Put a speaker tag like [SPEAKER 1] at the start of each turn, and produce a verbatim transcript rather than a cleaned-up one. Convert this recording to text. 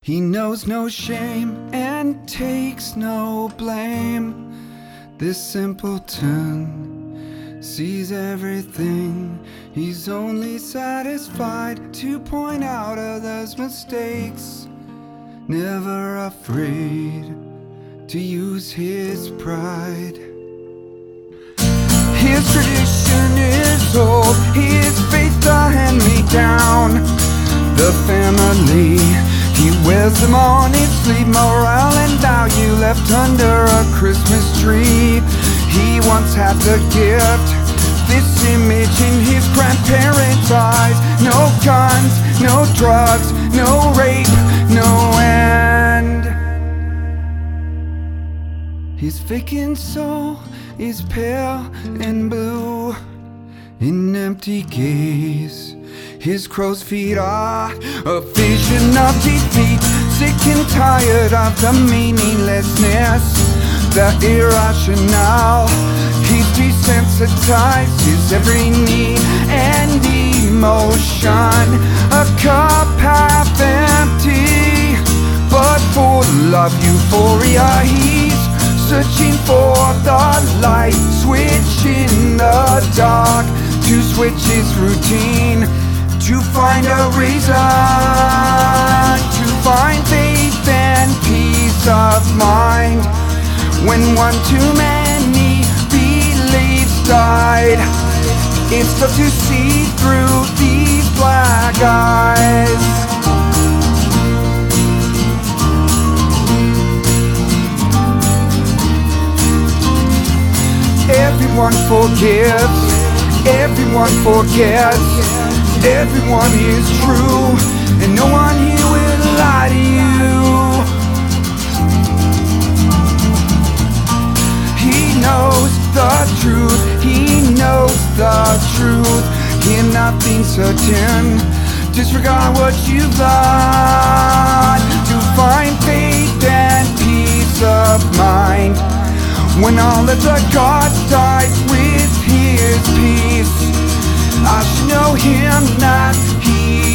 [SPEAKER 1] He knows no shame and takes no blame. This simpleton sees everything. He's only satisfied to point out others' mistakes, never afraid to use his pride. His tradition is old, his faith the hand-me-down. The family, he wears them on his sleeve. Morale and value left under a Christmas tree. He once had the gift, this image in his grandparents' eyes. No guns, no drugs, no rape, no end. His vacant soul is pale and blue, in empty gaze his crow's feet are a vision of defeat. Sick and tired of the meaninglessness, the irrational. He's desensitized his every need and emotion. A cup half empty, but full of euphoria. He's searching for the light switch in the dark, to switch his routine, to find a reason, to find faith and peace of mind. When one too many beliefs died, it's tough to see through these black eyes. Everyone forgives, everyone forgets. Everyone is true, and no one here will lie to you. He knows the truth, he knows the truth. Hear nothing certain, disregard what you've learned, to find faith and peace of mind. When all of the gods died with his peace, I should know him, not he.